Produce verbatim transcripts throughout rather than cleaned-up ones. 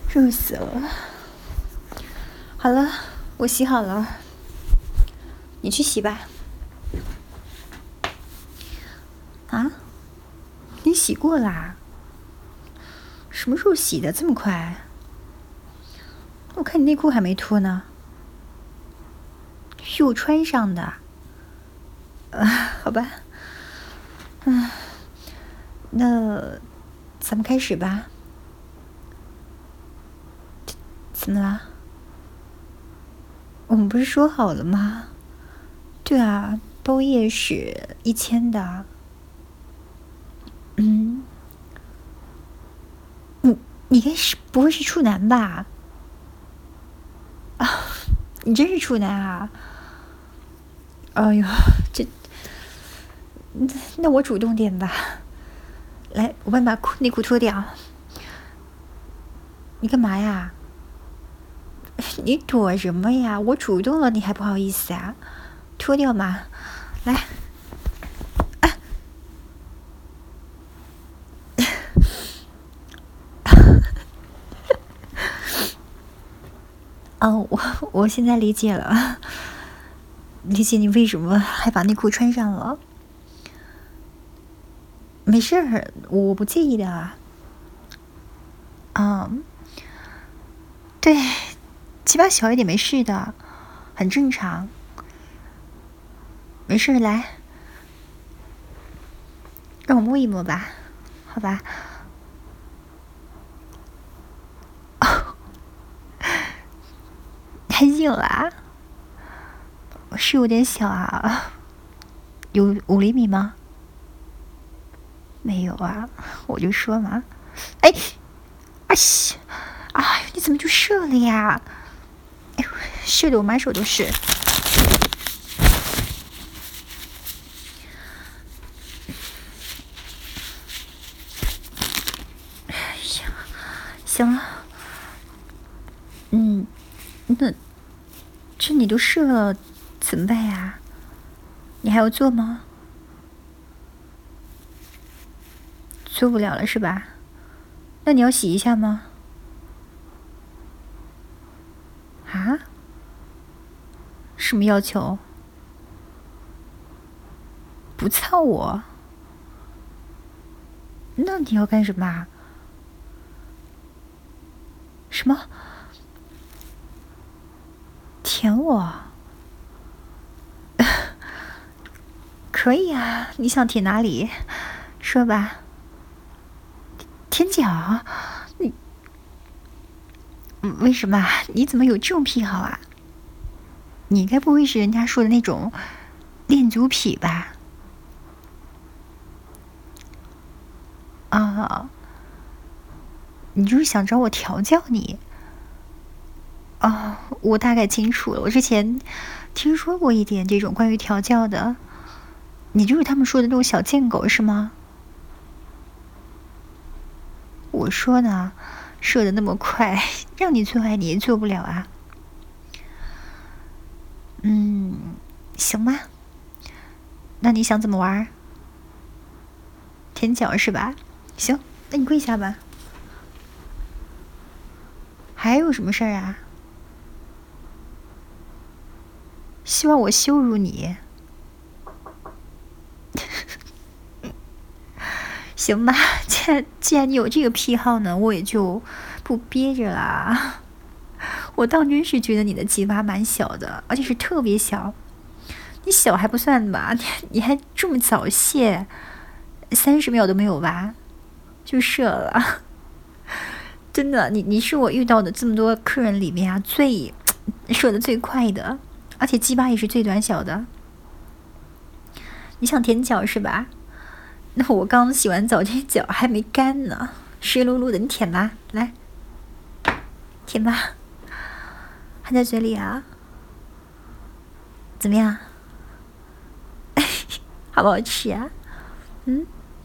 热死了。好了，我洗好了，你去洗吧。啊？你洗过啦？什么时候洗的？这么快？我看你内裤还没脱呢。是我穿上的。啊，好吧。嗯，那咱们开始吧。怎么啦？我们不是说好了吗？对啊，包夜是一千的。嗯，你你该是不会是处男吧？啊，你真是处男啊！哎呦，这，那我主动点吧。来，我帮你把裤内裤脱掉。你干嘛呀？你躲什么呀？我主动了，你还不好意思啊？脱掉嘛，来。啊！哦，我我现在理解了，理解你为什么还把内裤穿上了。没事儿，我不介意的啊。嗯，对，鸡巴小一点没事的，很正常。没事，来，让我摸一摸吧，好吧？哦，太硬了啊，是有点小啊，有五厘米吗？没有啊，我就说嘛。哎，哎西，哎，你怎么就射了呀？哎呦，射的我满手都是。哎呀，行了，嗯，那这你都射了，怎么办呀？你还要做吗？做不了了是吧？那你要洗一下吗？啊？什么要求？不操我？那你要干什么？什么？舔我？可以啊，你想舔哪里？说吧。舔脚？你为什么？你怎么有这种癖好啊？你该不会是人家说的那种恋足癖吧？啊，你就是想找我调教你？哦，我大概清楚了。我之前听说过一点这种关于调教的。你就是他们说的那种小贱狗是吗？我说呢，射的那么快，让你做爱你也做不了啊。嗯，行吧。那你想怎么玩？舔脚是吧？行，那你跪下吧。还有什么事儿啊？希望我羞辱你？行吧，既然既然你有这个癖好呢，我也就不憋着啦。我倒真是觉得你的鸡巴蛮小的，而且是特别小。你小还不算吧，你你还这么早泄，三十秒都没有吧，就射了。真的，你你是我遇到的这么多客人里面啊，最射的最快的，而且鸡巴也是最短小的。你想舔脚是吧？那我刚洗完澡，这脚还没干呢，湿漉漉的，你舔吧，来，舔吧，还在嘴里啊？怎么样？好不好吃啊？嗯？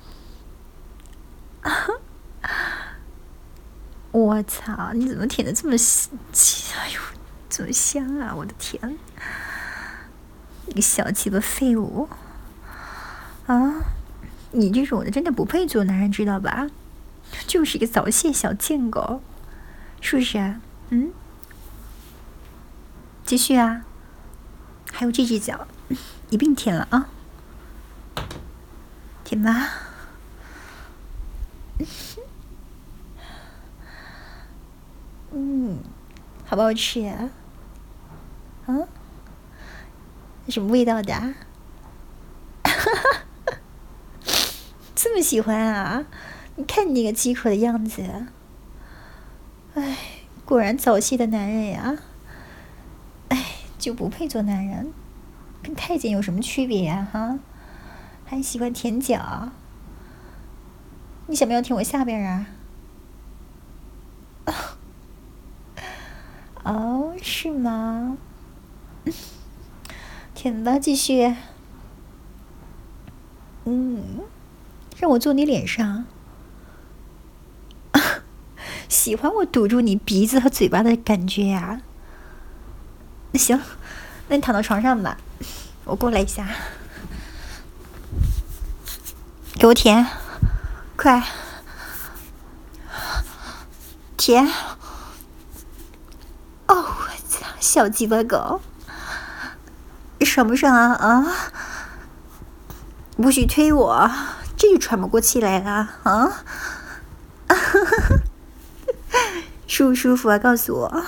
我操！你怎么舔的这么香？哎呦，这么香啊！我的天，你个小鸡巴废物啊！你这种的真的不配做男人，知道吧？就是一个早泄小贱狗， 是不是啊？嗯，继续啊，还有这只脚，一并舔了啊，舔吧。嗯，好不好吃呀？啊？什么味道的啊？这么喜欢啊？你看你那个饥渴的样子，哎，果然早泄的男人呀，哎，就不配做男人，跟太监有什么区别呀？哈，还喜欢舔脚，你想不要舔我下边啊？哦，是吗？舔吧，继续。嗯，让我坐你脸上。喜欢我堵住你鼻子和嘴巴的感觉呀、啊？行，那你躺到床上吧，我过来一下，给我舔，快舔！哦，我操，小鸡巴狗，爽不爽啊？啊！不许推我，这就喘不过气来了啊！舒不舒服啊？告诉我。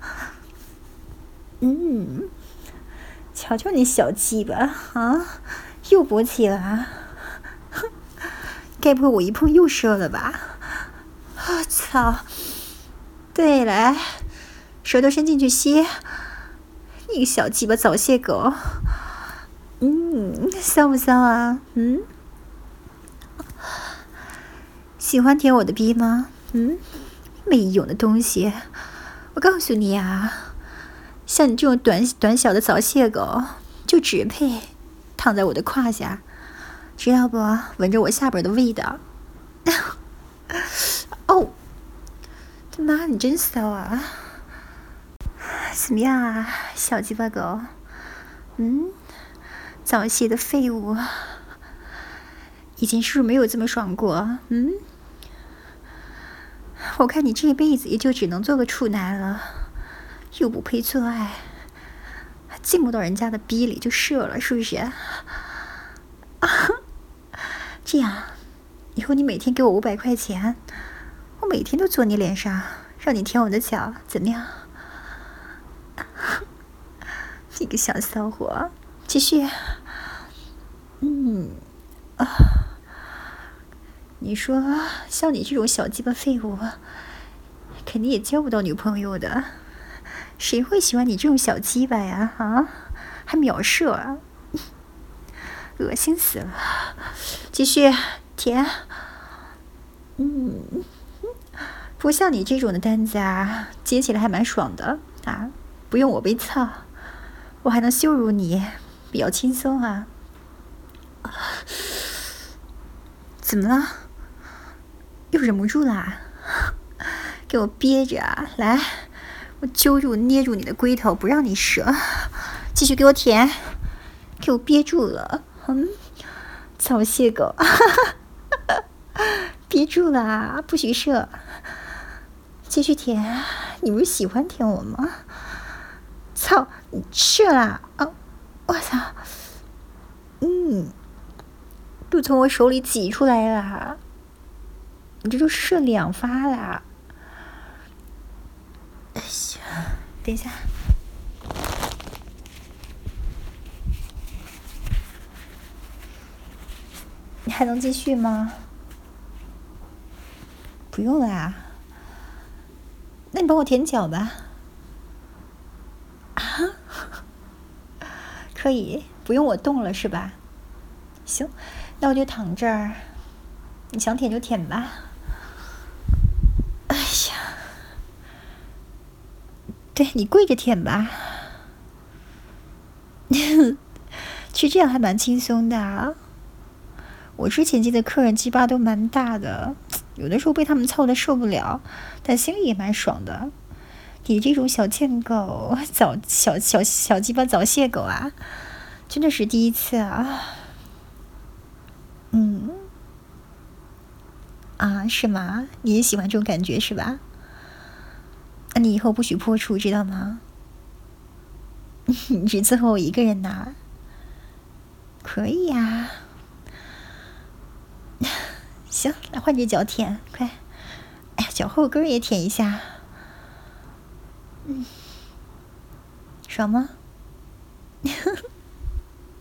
嗯，瞧瞧你小鸡巴啊，又勃起了啊！该不会我一碰又射了吧？我操！对了，舌头伸进去吸，你个小鸡巴早泄狗！嗯，骚不骚啊？嗯，喜欢舔我的逼吗？嗯，没用的东西！我告诉你啊，像你这种短短小的早泄狗，就只配躺在我的胯下，知道不？闻着我下边的味道。哦，他妈，你真骚啊！怎么样啊，小鸡巴狗？嗯，早泄的废物，以前是不是没有这么爽过？嗯，我看你这辈子也就只能做个处男了，又不配做爱，进不到人家的逼里就射了，是不是？这样，以后你每天给我五百块钱，我每天都坐你脸上，让你舔我的脚，怎么样？你个小骚货，继续。嗯，啊，你说像你这种小鸡巴废物，肯定也交不到女朋友的。谁会喜欢你这种小鸡巴呀？啊，还秒射啊！恶心死了！继续舔。嗯，不像你这种的单子啊，接起来还蛮爽的啊，不用我被操，我还能羞辱你，比较轻松啊。怎么了？又忍不住啦？给我憋着啊！来，我揪住捏住你的龟头，不让你射，继续给我舔，给我憋住了。嗯，早泄狗，憋住了，不许射，继续舔。你不是喜欢舔我吗？操，你射啦！啊，我操！嗯，都从我手里挤出来了，你这都射两发啦！哎呀，等一下。你还能继续吗？不用了啊。那你帮我舔脚吧。啊？可以，不用我动了是吧？行，那我就躺这儿，你想舔就舔吧。哎呀，对，你跪着舔吧。其实这样还蛮轻松的啊。我之前接的客人鸡巴都蛮大的，有的时候被他们操的受不了，但心里也蛮爽的。你这种小贱狗，早小小小鸡巴早泄狗啊，真的是第一次啊。嗯，啊，是吗？你也喜欢这种感觉是吧？ 你以后不许破处，知道吗？你只伺候我一个人呐？可以呀。行，来换只脚舔，快！哎呀，脚后跟也舔一下。嗯，爽吗？